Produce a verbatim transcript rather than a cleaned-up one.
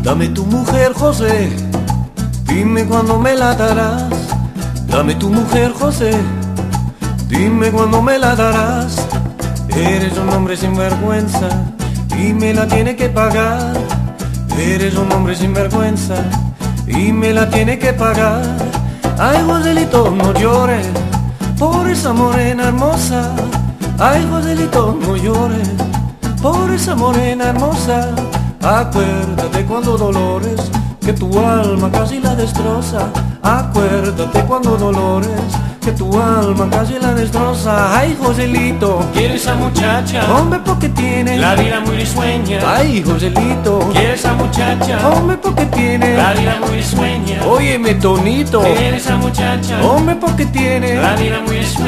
Dame tu mujer, José, dime cuándo me la darás. Dame tu mujer, José, dime cuándo me la darás. Eres un hombre sin vergüenza y me la tiene que pagar. Eres un hombre sin vergüenza y me la tiene que pagar. Ay, Joselito, no llores por esa morena hermosa. Ay, Joselito, no llores por esa morena hermosa. Acuérdate cuando Dolores, que tu alma casi la destroza. Acuérdate cuando Dolores, que tu alma casi la destroza. Ay, Joselito, quiero esa muchacha, hombre, porque tiene la vida muy risueña. Ay, Joselito, quiero esa muchacha, hombre, porque tiene la vida muy risueña. Óyeme, Tonito, quiero esa muchacha, hombre, porque tiene la vida muy risueña.